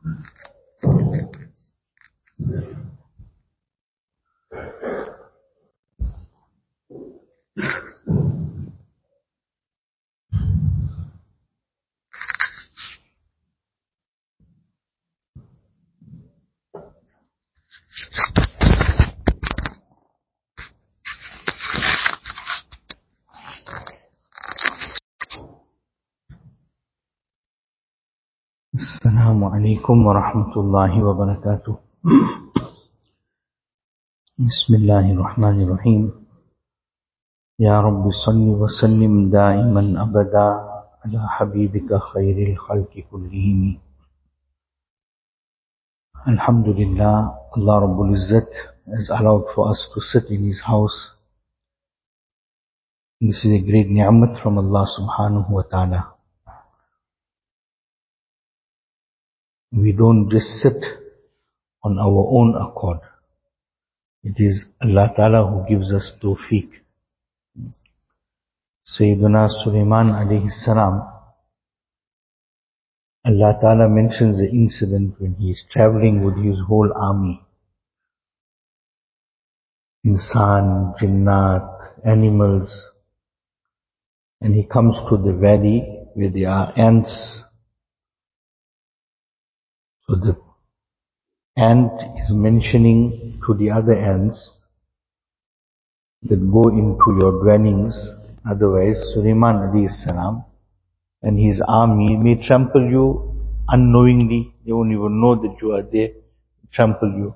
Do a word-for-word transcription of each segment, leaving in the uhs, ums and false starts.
السلام عليكم ورحمة الله وبركاته. بسم الله الرحمن الرحيم. يا رب صل وسلم دائما أبدا على حبيبك خير الخلق كلهم. Alhamdulillah, Allah Rabbul Izzat has allowed for us to sit in His house. This is a great ni'mat from Allah subhanahu wa ta'ala. We don't just sit on our own accord. It is Allah Ta'ala who gives us tawfiq. Sayyiduna Sulaiman alayhi salam, Allah Ta'ala mentions the incident when he is traveling with his whole army. Insan, Jinnat, animals. And he comes to the valley where there are ants. So the ant is mentioning to the other ants that go into your dwellings, otherwise Sulaiman alayhi salam and his army may trample you unknowingly. They won't even know that you are there, trample you.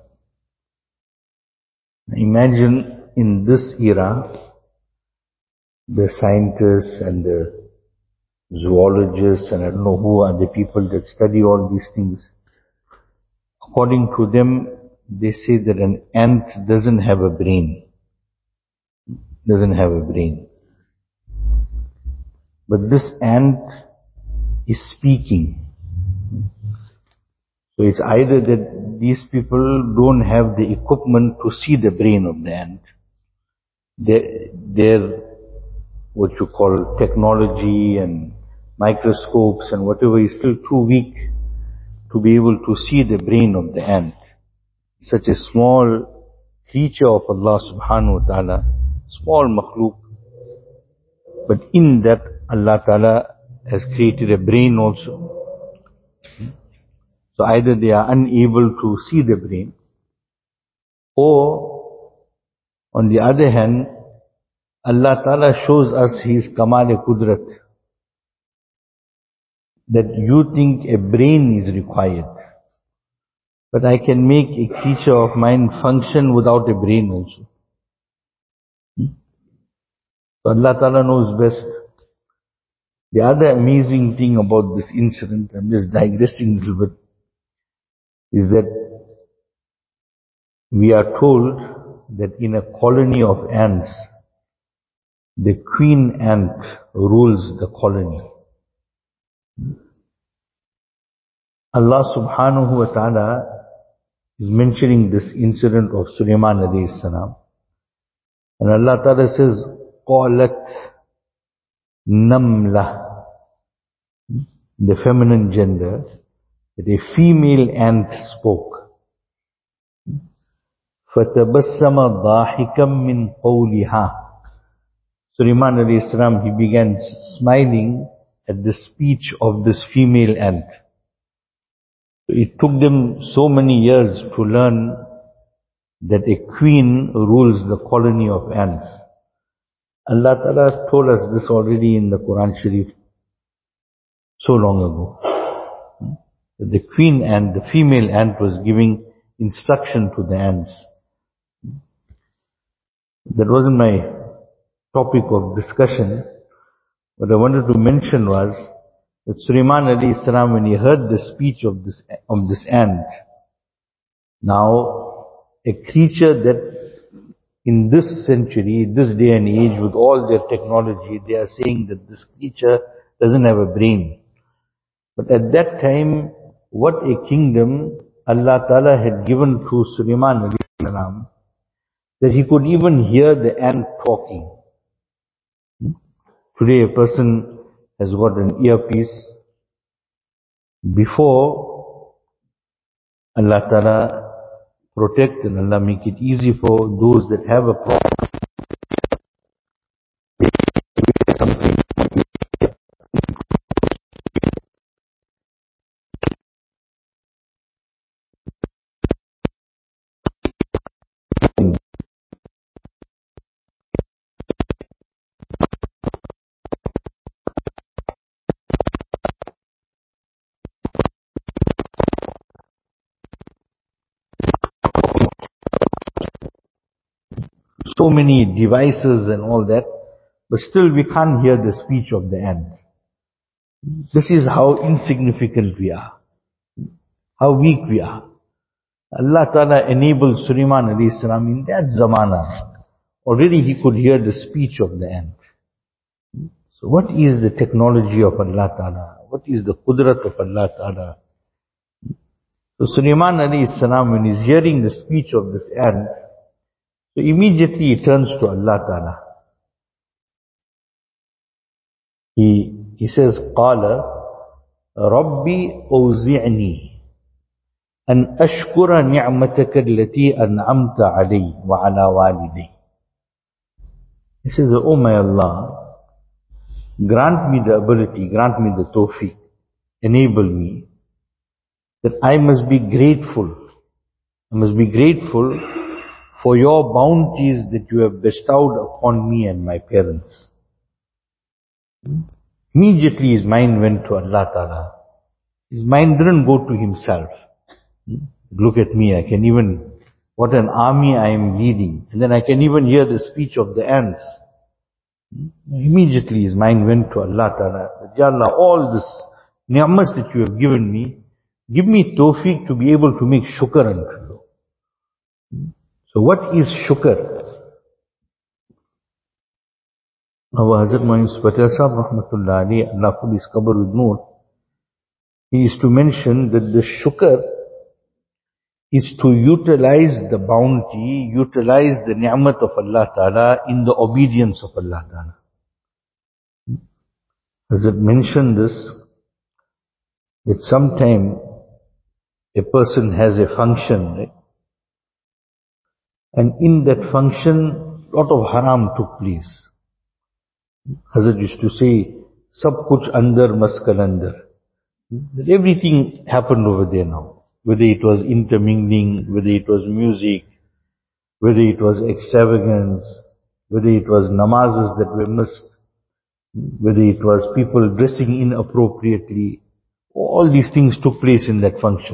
Imagine in this era, the scientists and the zoologists and I don't know who are the people that study all these things. According to them, they say that an ant doesn't have a brain. Doesn't have a brain. But this ant is speaking. So it's either that these people don't have the equipment to see the brain of the ant. Their, their what you call technology and microscopes and whatever is still too weak to be able to see the brain of the ant. Such a small creature of Allah subhanahu wa ta'ala, small makhluk. But in that Allah Ta'ala has created a brain also. So either they are unable to see the brain, or on the other hand, Allah Ta'ala shows us His Kamal-e Qudrat, that you think a brain is required. But I can make a creature of mine function without a brain also. So Allah Ta'ala knows best. The other amazing thing about this incident, I'm just digressing a little bit, is that we are told that in a colony of ants, the queen ant rules the colony. Allah subhanahu wa ta'ala is mentioning this incident of Sulaiman alayhi salam. And Allah Ta'ala says, قَالَتْ نَمْلَةٌ, the feminine gender, that a female ant spoke. فَتَبَسَّمَ ضَاحِكًا مِّن قَوْلِهَا. Sulaiman alayhi salam, he began smiling at the speech of this female ant. It took them so many years to learn that a queen rules the colony of ants. Allah Ta'ala told us this already in the Quran Sharif so long ago. The queen ant, the female ant, was giving instruction to the ants. That wasn't my topic of discussion. What I wanted to mention was that Sulaiman alayhi salam, when he heard the speech of this, of this ant, now a creature that in this century, this day and age, with all their technology, they are saying that this creature doesn't have a brain. But at that time, what a kingdom Allah Ta'ala had given to Sulaiman alayhi salam, that he could even hear the ant talking. Today a person has got an earpiece. Before, Allah Ta'ala protect and Allah make it easy for those that have a problem. So many devices and all that, but still we can't hear the speech of the ant. This is how insignificant we are, how weak we are. Allah Ta'ala enabled Sulaiman alayhi salam in that zamana. Already he could hear the speech of the ant. So what is the technology of Allah Ta'ala? What is the qudrat of Allah Ta'ala? So Sulaiman alayhi salam, when he's hearing the speech of this ant, so immediately he turns to Allah Ta'ala. He, he says, قَالَ رَبِّي أَوْزِعْنِي أَنْ أَشْكُرَ نِعْمَتَكَ الَّتِي أَنْعَمْتَ عَلَيْهِ وَعَلَى وَالِدَيْهِ. He says, oh my Allah, grant me the ability, grant me the tawfiq, enable me, that I must be grateful. I must be grateful for your bounties that you have bestowed upon me and my parents. Immediately his mind went to Allah Ta'ala. His mind didn't go to himself. Look at me, I can even, what an army I am leading. And then I can even hear the speech of the ants. Immediately his mind went to Allah Ta'ala. Ya Allah, all this ni'mas that you have given me, give me tawfiq to be able to make shukr unto you. So what is shukr? Our Hazrat Moin Patel Sahib Rahmatullah Ali, Allah fill his qabr with noor, he is to mention that the shukr is to utilize the bounty, utilize the ni'mat of Allah Ta'ala in the obedience of Allah Ta'ala. Hazrat mentioned this, that sometime a person has a function, right? And in that function, lot of haram took place. Hazrat used to say, Sab kuch andar maskal andar. Everything happened over there now. Whether it was intermingling, whether it was music, whether it was extravagance, whether it was namazes that were missed, whether it was people dressing inappropriately, all these things took place in that function.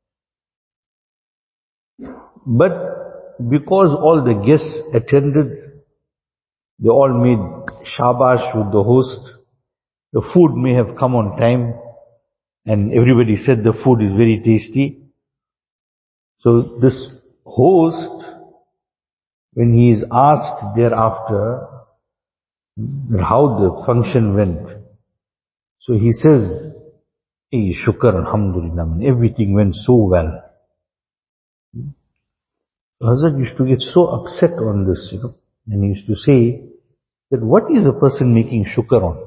But because all the guests attended, they all made shabash with the host. The food may have come on time, and everybody said the food is very tasty. So this host, when he is asked thereafter how the function went, so he says, hey, shukr, alhamdulillah, everything went so well. Hazrat used to get so upset on this, you know, and he used to say that what is a person making shukr on?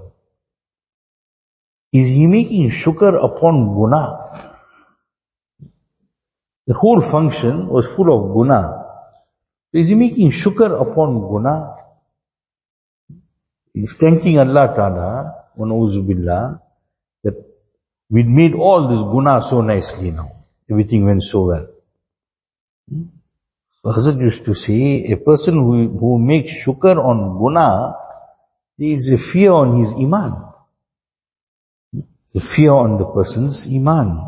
Is he making shukr upon guna? The whole function was full of guna. Is he making shukr upon guna? He's thanking Allah Ta'ala, wa na'udhu billah, that we made all this guna so nicely now. Everything went so well. So Hazrat used to say, a person who, who makes shukr on guna, there is a fear on his iman. The fear on the person's iman.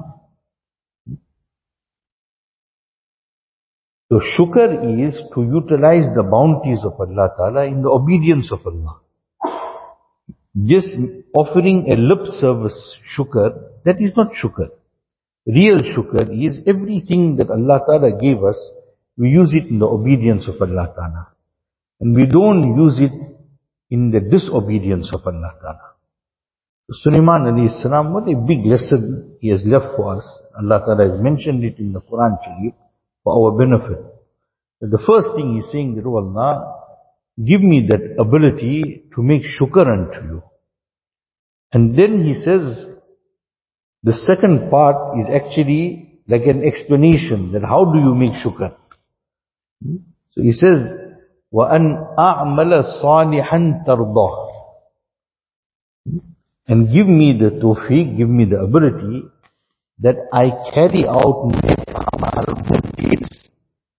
So shukr is to utilize the bounties of Allah Ta'ala in the obedience of Allah. Just offering a lip service shukr, that is not shukr. Real shukr is everything that Allah Ta'ala gave us, we use it in the obedience of Allah Ta'ala. And we don't use it in the disobedience of Allah Ta'ala. Sulaiman alayhi salam, what a big lesson he has left for us. Allah Ta'ala has mentioned it in the Quran Sharif for our benefit. But the first thing he's saying that, oh Allah, give me that ability to make shukr unto you. And then he says, the second part is actually like an explanation that how do you make shukr. So he says, وَأَنْ أَعْمَلَ صَالِحًا تَرْضَهُ, and give me the tawfiq, give me the ability that I carry out good deeds.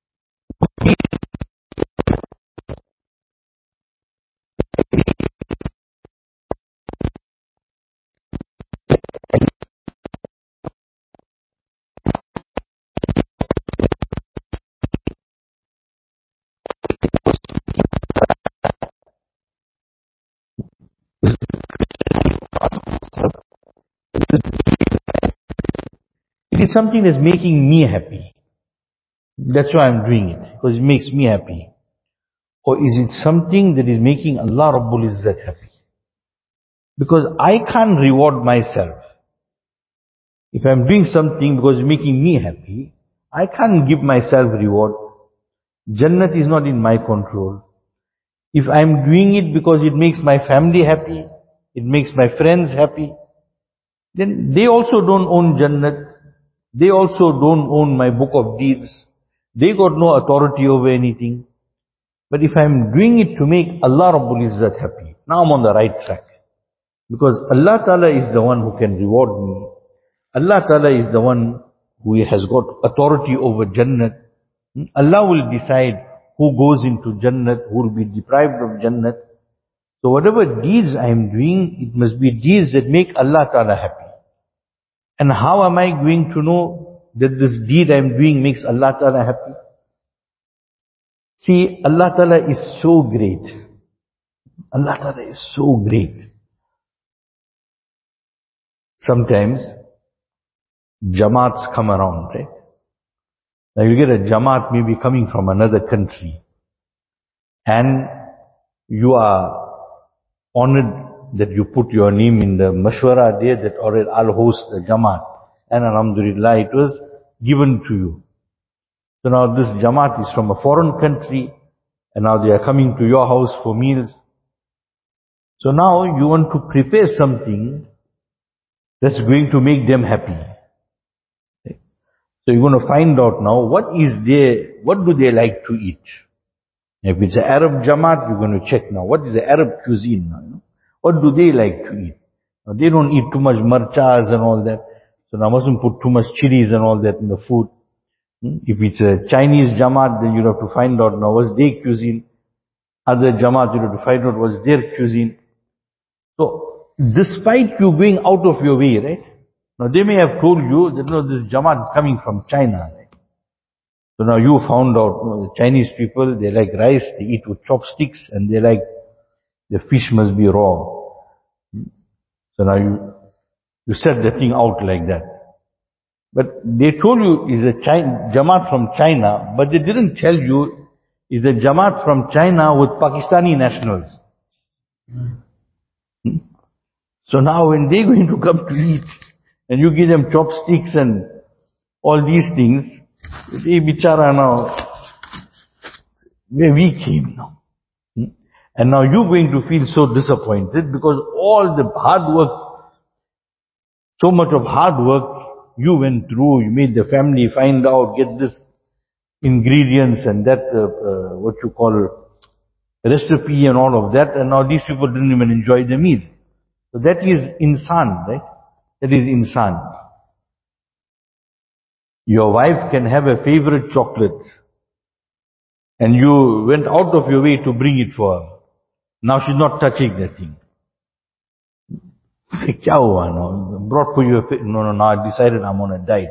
It is something that's making me happy. That's why I'm doing it, because it makes me happy. Or is it something that is making Allah Rabbul Izzat happy? Because I can't reward myself. If I'm doing something because it's making me happy, I can't give myself reward. Jannat is not in my control. If I'm doing it because it makes my family happy, it makes my friends happy, then they also don't own Jannat. They also don't own my book of deeds. They got no authority over anything. But if I'm doing it to make Allah Rabbul Izzat happy, now I'm on the right track. Because Allah Ta'ala is the one who can reward me. Allah Ta'ala is the one who has got authority over Jannat. Allah will decide who goes into Jannat, who will be deprived of Jannat. So whatever deeds I am doing, it must be deeds that make Allah Ta'ala happy. And how am I going to know that this deed I am doing makes Allah Ta'ala happy? See, Allah Ta'ala is so great. Allah Ta'ala is so great. Sometimes, Jamaats come around, right? Now you get a Jamaat maybe coming from another country. And you are honored that you put your name in the mashwara there that, alright, I'll host the Jamaat. And alhamdulillah, it was given to you. So now this Jamaat is from a foreign country, and now they are coming to your house for meals. So now you want to prepare something that's going to make them happy. So you're going to find out now what is their, what do they like to eat. If it's an Arab Jamaat, you're going to check now, what is the Arab cuisine now? You know? What do they like to eat? Now they don't eat too much marchas and all that. So now mustn't put too much chilies and all that in the food. If it's a Chinese Jamaat, then you have to find out now what's their cuisine. Other Jamaat, you have to find out what's their cuisine. So, despite you going out of your way, right? Now they may have told you that, no, this Jamaat is coming from China, right? So now you found out, you know, the Chinese people, they like rice, they eat with chopsticks, and they like, the fish must be raw. So now you, you set the thing out like that. But they told you is a China, Jamaat from China, but they didn't tell you is a Jamaat from China with Pakistani nationals. Hmm? So now when they're going to come to eat, and you give them chopsticks and all these things, they bichara now, where we came now. Hmm? And now you're going to feel so disappointed because all the hard work, so much of hard work you went through, you made the family find out, get this ingredients and that, uh, uh, what you call recipe and all of that, and now these people didn't even enjoy the meal. So that is insan, right? That is insan. Your wife can have a favorite chocolate, and you went out of your way to bring it for her. Now she's not touching that thing. Say, kya hua, no? Brought for you a, no, no, no, I decided I'm on a diet.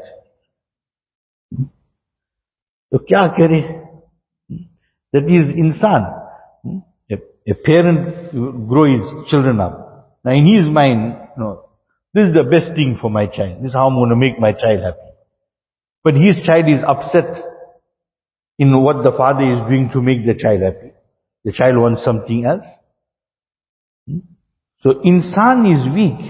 So kya kare? That is insan. A, a parent grow his children up. Now in his mind, no, this is the best thing for my child. This is how I'm going to make my child happy. But his child is upset in what the father is doing to make the child happy. The child wants something else. So insan is weak.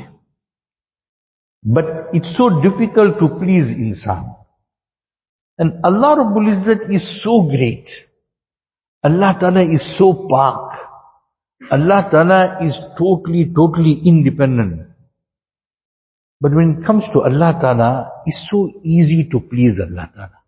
But it's so difficult to please insan. And Allah Rabbul Izzat is so great. Allah Ta'ala is so pak. Allah Ta'ala is totally, totally independent. But when it comes to Allah Ta'ala, it's so easy to please Allah Ta'ala.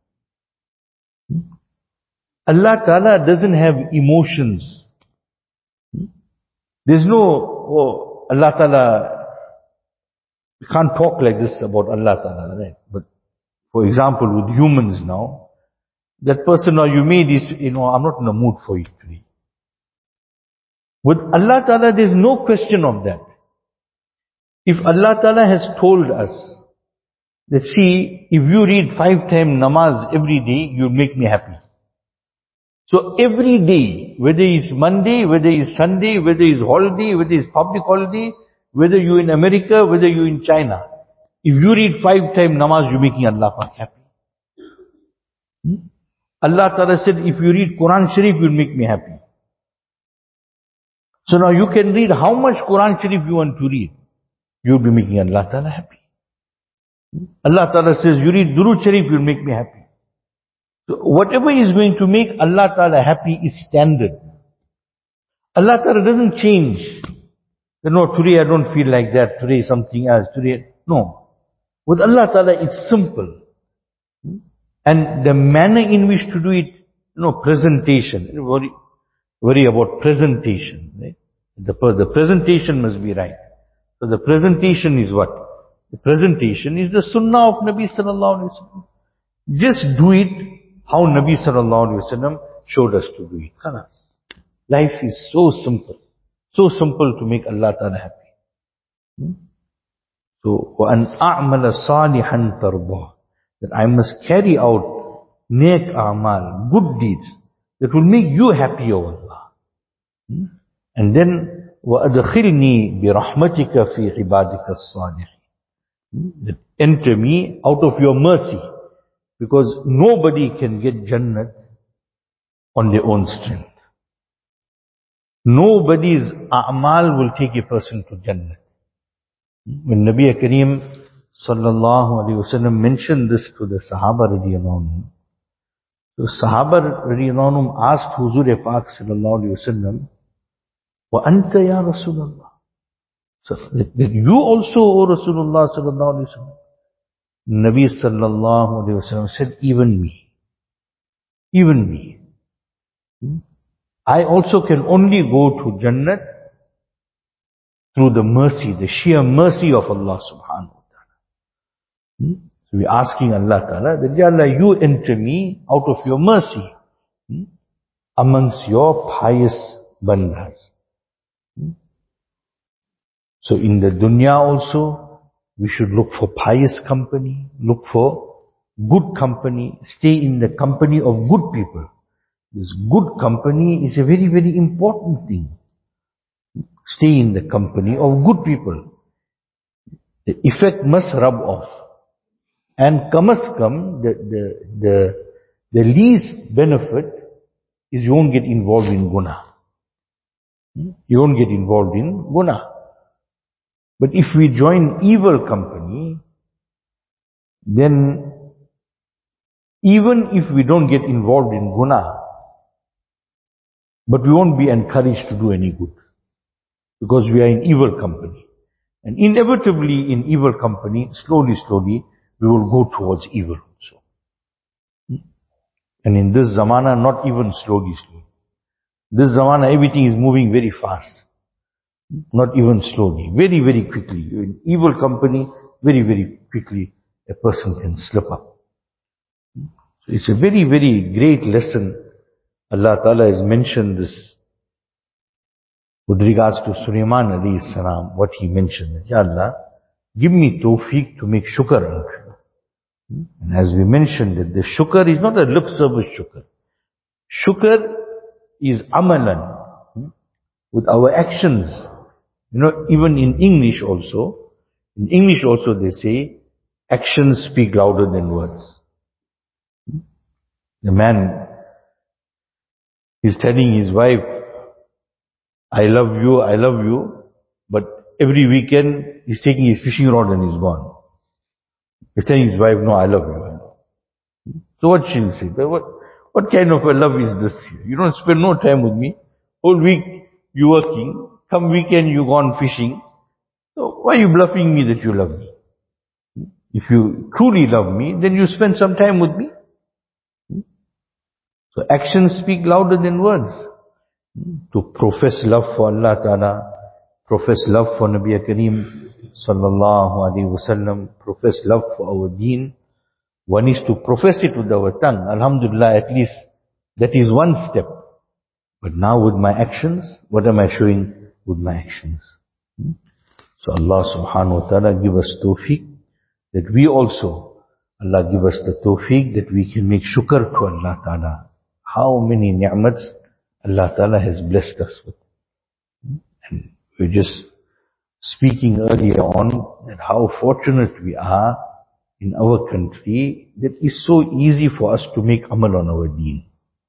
Allah Ta'ala doesn't have emotions. There's no, oh, Allah Ta'ala, we can't talk like this about Allah Ta'ala, right? But for example, with humans now, that person, now you made this, you know, I'm not in the mood for it today. With Allah Ta'ala, there's no question of that. If Allah Ta'ala has told us that, see, if you read five times namaz every day, you'll make me happy. So every day, whether it's Monday, whether it's Sunday, whether it's holiday, whether it's public holiday, whether you're in America, whether you're in China, if you read five times namaz, you're making Allah Pak happy. Hmm? Allah Ta'ala said, if you read Quran Sharif, you'll make me happy. So now you can read how much Quran Sharif you want to read. You'll be making Allah Ta'ala happy. Allah Ta'ala says, you read Durood Sharif, you'll make me happy. So whatever is going to make Allah Ta'ala happy is standard. Allah Ta'ala doesn't change. No, today I don't feel like that, today something else, today, no. With Allah Ta'ala it's simple. And the manner in which to do it, you know, presentation, worry, worry about presentation, right? The, the presentation must be right. So the presentation is what? The presentation is the sunnah of Nabi Sallallahu Alaihi Wasallam. Just do it how Nabi Sallallahu Alaihi Wasallam showed us to do it. Khalas. Life is so simple. So simple to make Allah Ta'ala happy. Hmm? So, وَأَنْ أَعْمَلَ صَالِحًا تَرْضَى, that I must carry out neek a'mal, good deeds, that will make you happy, O Allah. Hmm? And then, وَأَدْخِلْنِي بِرَحْمَتِكَ فِي عِبَادِكَ الصَّالِحِينَ, that enter me out of your mercy, because nobody can get Jannat on their own strength. Nobody's a'mal will take a person to Jannah. When Nabi Kareem Sallallahu Alaihi Wasallam mentioned this to the Sahaba radiyallahu anhum, the Sahaba radiyallahu anhum asked Huzur Pak Sallallahu Alaihi Wasallam, wa anta ya Rasulullah, so that you also, O Rasulullah Sallallahu Alaihi Wasallam? Nabi Sallallahu Alaihi Wasallam said, even me, even me. Hmm? I also can only go to Jannat through the mercy, the sheer mercy of Allah Subhanahu wa Ta'ala. Hmm? So we're asking Allah Ta'ala that, Ya Allah, you enter me out of your mercy, hmm, amongst your pious bandas. Hmm? So in the dunya also, we should look for pious company, look for good company, stay in the company of good people. This good company is a very, very important thing. Stay in the company of good people. The effect must rub off. And must come, the, the, the, the least benefit is you won't get involved in guna. You won't get involved in guna. But if we join evil company, then even if we don't get involved in guna, but we won't be encouraged to do any good, because we are in evil company. And inevitably in evil company, slowly, slowly, we will go towards evil also. And in this zamana, not even slowly, slowly. This zamana, everything is moving very fast. Not even slowly, very, very quickly. In evil company, very, very quickly, a person can slip up. So it's a very, very great lesson. Allah Ta'ala has mentioned this with regards to Sulaiman alayhi salam, what he mentioned. Ya Allah, give me tawfiq to make shukr unto you. And as we mentioned, that the shukr is not a lip service shukr. Shukr is amalan, with our actions. You know, even in English also, in English also they say, actions speak louder than words. The man is telling his wife, I love you, I love you, but every weekend he's taking his fishing rod and he's gone. He's telling his wife, no, I love you. So what she'll say? But what, what kind of a love is this? You don't spend no time with me. Whole week you working. Come weekend you gone fishing. So why are you bluffing me that you love me? If you truly love me, then you spend some time with me. So actions speak louder than words. To profess love for Allah Ta'ala, profess love for Nabi Kareem Sallallahu Alaihi Wasallam, profess love for our deen. One is to profess it with our tongue. Alhamdulillah, at least that is one step. But now with my actions, what am I showing with my actions? So Allah Subhanahu Wa Ta'ala give us tawfiq that we also, Allah give us the tawfiq that we can make shukr to Allah Ta'ala. How many ni'mats Allah Ta'ala has blessed us with. And we're just speaking earlier on that how fortunate we are in our country that it's so easy for us to make amal on our deen.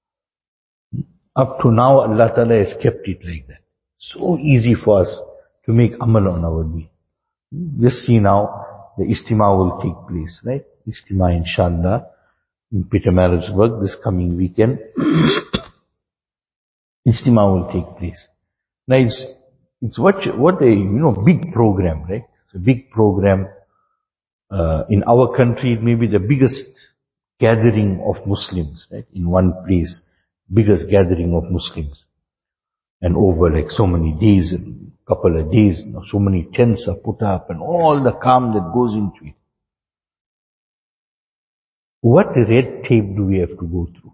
Up to now, Allah Ta'ala has kept it like that. So easy for us to make amal on our deen. Just see now, the Istima will take place, right? Istima, inshallah, in Pietermaritzburg this coming weekend. Istima will take place. Now it's, it's what, what a, you know, big program, right? It's a big program. Uh, in our country, it may be the biggest gathering of Muslims, right? In one place, biggest gathering of Muslims. And over like so many days, a couple of days, you know, so many tents are put up and all the calm that goes into it. What red tape do we have to go through?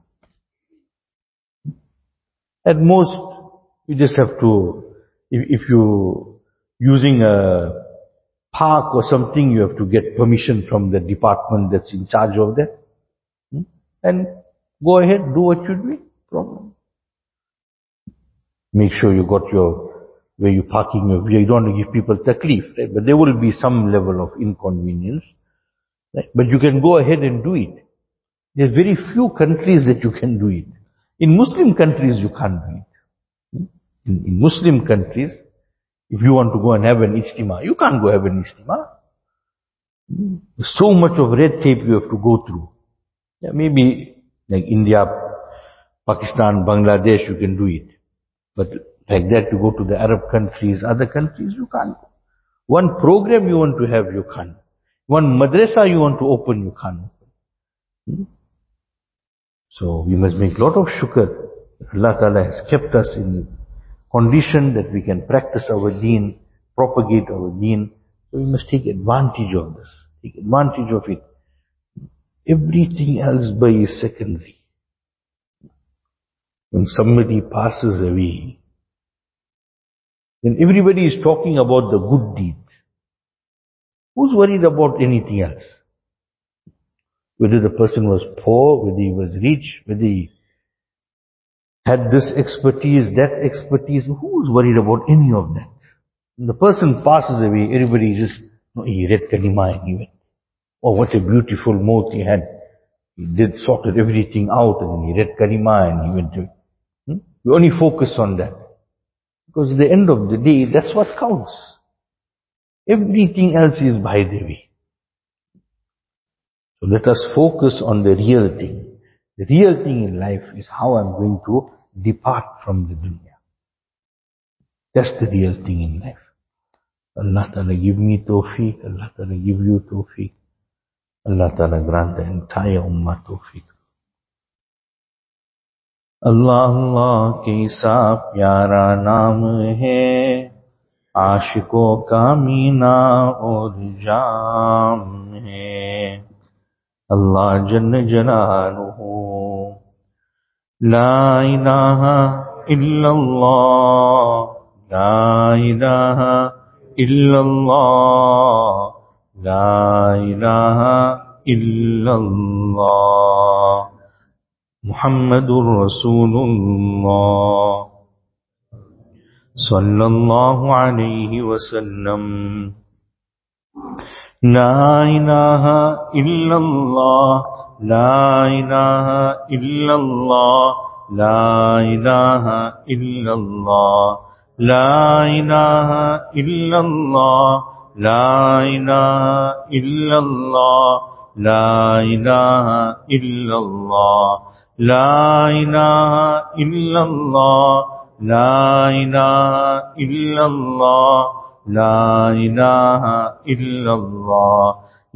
At most, you just have to, if, if you're using a park or something, you have to get permission from the department that's in charge of that. And go ahead, do what you're doing. Problem. Make sure you got your, where you're parking your vehicle. You don't want to give people taklif, right? But there will be some level of inconvenience. Right? But you can go ahead and do it. There's very few countries that you can do it. In Muslim countries, you can't do it. In, in Muslim countries, if you want to go and have an ijtima, you can't go have an ijtima. So much of red tape you have to go through. Yeah, maybe like India, Pakistan, Bangladesh, you can do it. But like that, to go to the Arab countries, other countries, you can't. One program you want to have, you can't. One madrasa you want to open, you can't open. So we must make a lot of shukr. Allah Ta'ala has kept us in condition that we can practice our deen, propagate our deen. So we must take advantage of this. Take advantage of it. Everything else by is secondary. When somebody passes away, then everybody is talking about the good deed. Who's worried about anything else? Whether the person was poor, whether he was rich, whether he had this expertise, that expertise, who's worried about any of that? When the person passes away, everybody just, no, he read kalima and he went. Oh, what a beautiful mouth he had. He did, sorted everything out and then he read kalima and he went to it. Hmm? We only focus on that. Because at the end of the day, that's what counts. Everything else is by the way. So let us focus on the real thing. The real thing in life is how I'm going to depart from the dunya. That's the real thing in life. Allah Ta'ala give me tawfiq. Allah Ta'ala give you tawfiq. Allah Ta'ala grant the entire ummah tawfiq. Allah Allah kaisa pyara naam hai, aashikon ka meena aur jaam hai. Allah Jalla Jalaluhu. La ilaha illallah, la ilaha illallah, la ilaha illallah. Muhammadur Rasulullah sallallahu alayhi wa sallam. La ilaha illallah, la ilaha illallah, la ilaha illallah, la ilaha illallah, la ilaha illallah, la ilaha illallah, la ilaha illallah, la ilaha illallah, La ilaha illallah,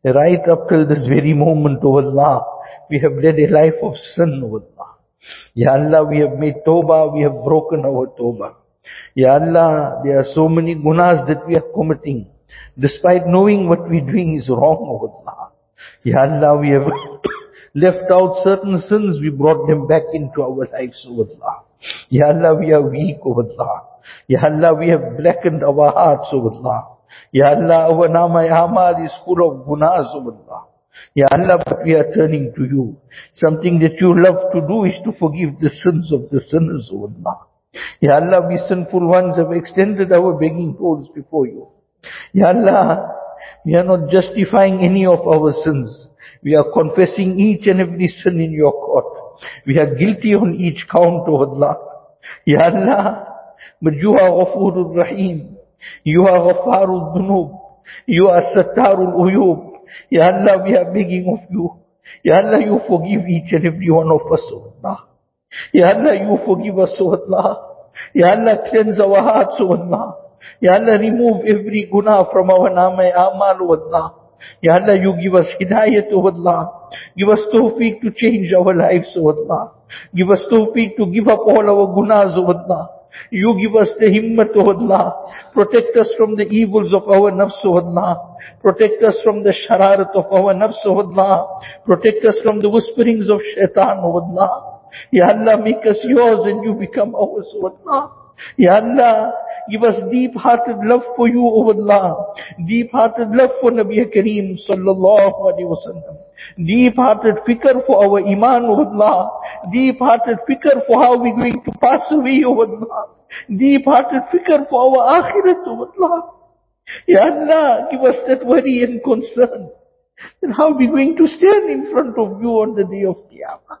Right up till this very moment, O Allah, we have led a life of sin, O Allah. Ya Allah, we have made tawbah, we have broken our tawbah. Ya Allah, there are so many gunas that we are committing, despite knowing what we're doing is wrong, O Allah. Ya Allah, we have left out certain sins, we brought them back into our lives, O Allah. Ya Allah, we are weak, O Allah. Ya Allah, we have blackened our hearts, O Allah. Ya Allah, our nama amal is full of gunas, O Allah. Ya Allah, but we are turning to you. Something that you love to do is to forgive the sins of the sinners, O Allah. Ya Allah, we sinful ones have extended our begging bowls before you. Ya Allah, we are not justifying any of our sins. We are confessing each and every sin in your court. We are guilty on each count, O Allah. Ya Allah, but you are Ghafurur Rahim. You are Ghafarul Dhunub. You are Sattarul Uyub. Ya Allah, we are begging of you. Ya Allah, you forgive each and every one of us, O Allah. Ya Allah, you forgive us, O Allah. Ya Allah, cleanse our hearts, O Allah. Ya Allah, remove every guna from our nama amal, O Allah. Ya Allah, you give us hidayat, O Allah. Give us tawfiq to change our lives, O Allah. Give us tawfiq to give up all our gunas, O Allah. You give us the himmat, O Allah. Protect us from the evils of our nafs, O Allah. Protect us from the shararat of our nafs, O Allah. Protect us from the whisperings of shaitan, O Allah. Ya Allah, make us yours and you become ours, O Allah. Ya Allah, give us deep-hearted love for you, O Allah. Deep-hearted love for Nabi Kareem sallallahu alaihi wasallam. Deep-hearted fikr for our iman, O Allah. Deep-hearted fikr for how we're going to pass away, O Allah. Deep-hearted fikr for our akhirat, O Allah. Ya Allah, give us that worry and concern. And how we're going to stand in front of you on the day of Qiyamah.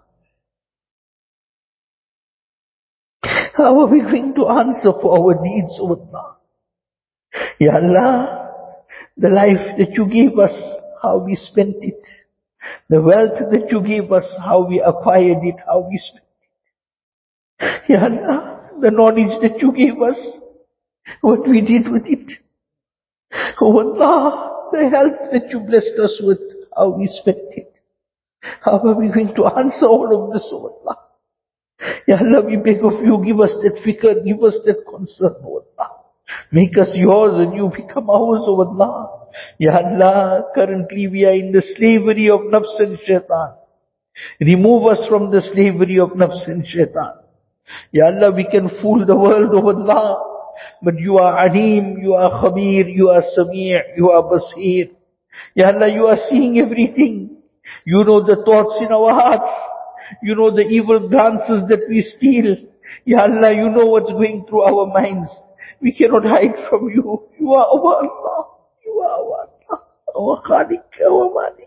How are we going to answer for our deeds, O Allah? Ya Allah, the life that you gave us, how we spent it. The wealth that you gave us, how we acquired it, how we spent it. Ya Allah, the knowledge that you gave us, what we did with it. Oh Allah, the health that you blessed us with, how we spent it. How are we going to answer all of this, O Allah? Ya Allah, we beg of you, give us that fikr, give us that concern, O Allah. Make us yours and you become ours, O Allah. Ya Allah, currently we are in the slavery of nafs and shaitan. Remove us from the slavery of nafs and shaitan. Ya Allah, we can fool the world, O Allah. But you are Alim, you are Khabir, you are Sami', you are Basir. Ya Allah, you are seeing everything. You know the thoughts in our hearts. You know the evil glances that we steal. Ya Allah, you know what's going through our minds. We cannot hide from you. You are our Allah. You are our Allah. Our Khaliq, our Malik.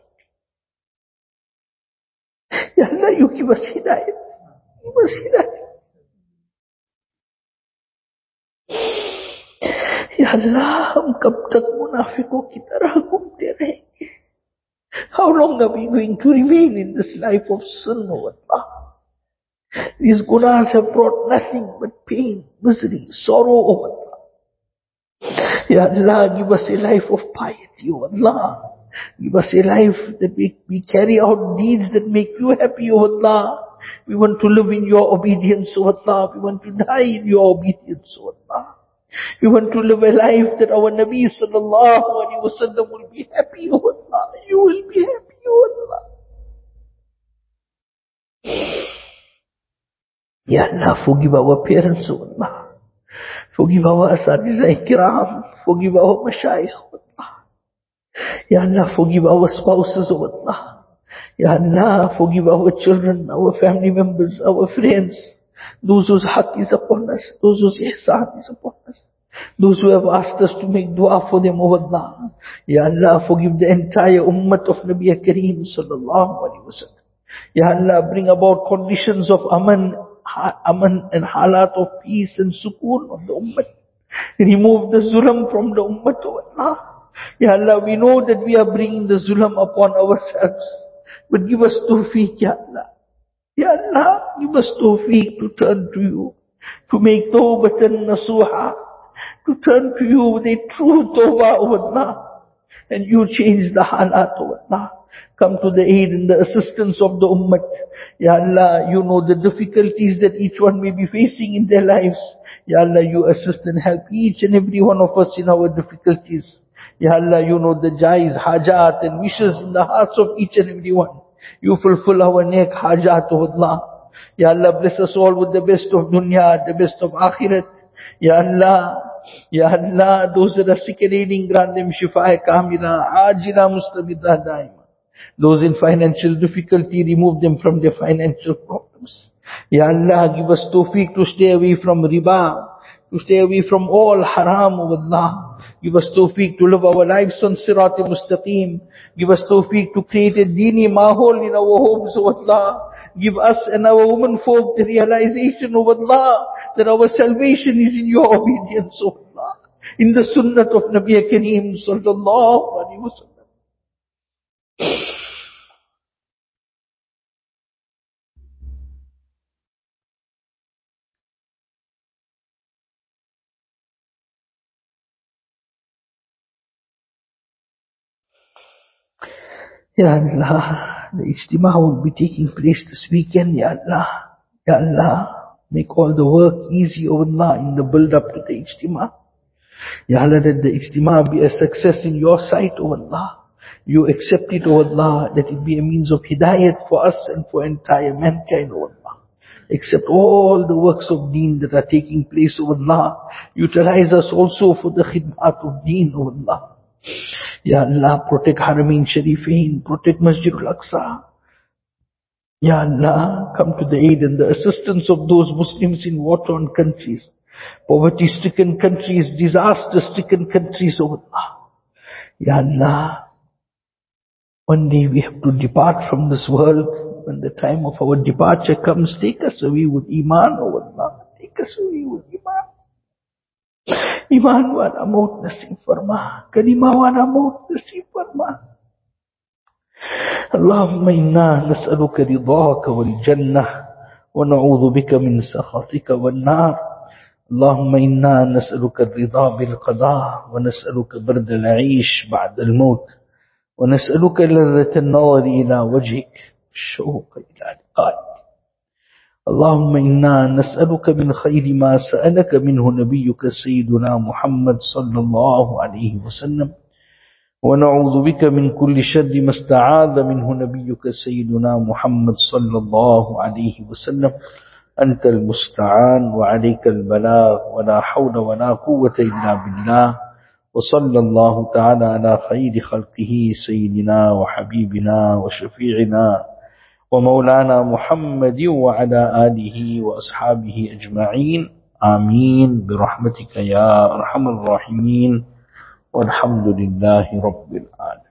Ya Allah, you give us hidayat. Give us hidayat. Ya Allah, हम कब तक मुनाफिकों की तरह घूमते रहेंगे? How long are we going to remain in this life of sin, O Allah? These gunas have brought nothing but pain, misery, sorrow, O Allah. Ya Allah, give us a life of piety, O Allah. Give us a life that we, we carry out deeds that make you happy, O Allah. We want to live in your obedience, O Allah. We want to die in your obedience, O Allah. We want to live a life that our Nabi sallallahu alaihi wasallam will be happy, O Allah. You will be happy, O Allah. Ya Allah, forgive our parents, O Allah. Forgive our asatiza kiram. Forgive our mashayikh, O Allah. Ya Allah, forgive our spouses, O Allah. Ya Allah, forgive our children, our family members, our friends. Those whose haqq is upon us, those whose ihsan is upon us, those who have asked us to make dua for them, O Allah. Ya Allah, forgive the entire ummah of Nabi Kareem sallallahu alaihi wasallam. Ya Allah, bring about conditions of aman, ha, aman and halat of peace and sukoon on the ummah. Remove the zulam from the ummah, O Allah. Ya Allah, we know that we are bringing the zulam upon ourselves, but give us tawfiq, Ya Allah. Ya Allah, give us tawfiq to turn to you, to make tawbatan nasuha, to turn to you with a true tawbah, O Allah. And you change the halat, O Allah. Come to the aid and the assistance of the ummah. Ya Allah, you know the difficulties that each one may be facing in their lives. Ya Allah, you assist and help each and every one of us in our difficulties. Ya Allah, you know the jais, hajat and wishes in the hearts of each and every one. You fulfill our neck hajat, O Allah. Ya Allah, bless us all with the best of dunya, the best of akhirat. Ya Allah, Ya Allah, those that are sick and ailing, grant them shifa kamila, ajila mustamidda daima. Those in financial difficulty, remove them from their financial problems. Ya Allah, give us tawfiq to stay away from riba, to stay away from all haram, O Allah. Give us tawfiq to live our lives on sirat mustaqim. Give us tawfiq to create a deeni mahol in our homes, O Allah. Give us and our women folk the realization, O Allah, that our salvation is in your obedience, O Allah. In the sunnah of Nabi Kareem sallallahu alaihi wasallam. Ya Allah, the Ijtima will be taking place this weekend, Ya Allah. Ya Allah, make all the work easy, O Allah, in the build-up to the Ijtima. Ya Allah, let the Ijtima be a success in your sight, O Allah. You accept it, O Allah, that it be a means of hidayat for us and for entire mankind, O Allah. Accept all the works of deen that are taking place, O Allah. Utilize us also for the khidmat of deen, O Allah. Ya Allah, protect Haramain Sharifain, protect Masjid Al-Aqsa. Ya Allah, come to the aid and the assistance of those Muslims in war-torn countries, poverty-stricken countries, disaster-stricken countries, O Allah. Ya Allah, one day we have to depart from this world. When the time of our departure comes, take us away with Iman, O Allah. Take us away with Iman. Iman wala maut nasib farma, kalima wala maut nasib farma. اللهم إنا نسألك رضاك والجنة ونعوذ بك من سخطك والنار. اللهم إنا نسألك الرضا بالقضاء ونسألك برد العيش بعد الموت ونسألك لذة النظر إلى وجهك الشوق إلى لقائك. اللهم إنا نسألك من خير ما سألك منه نبيك سيدنا محمد صلى الله عليه وسلم ونعوذ بك من كل شر ما استعاذ منه نبيك سيدنا محمد صلى الله عليه وسلم. أنت المستعان وعليك البلاغ ولا حول ولا قوة إلا بالله. وصلى الله تعالى على خير خلقه سيدنا وحبيبنا وشفيعنا ومولانا محمد وعلى آله وأصحابه أجمعين. آمين برحمتك يا أرحم الراحمين. والحمد لله رب العالمين.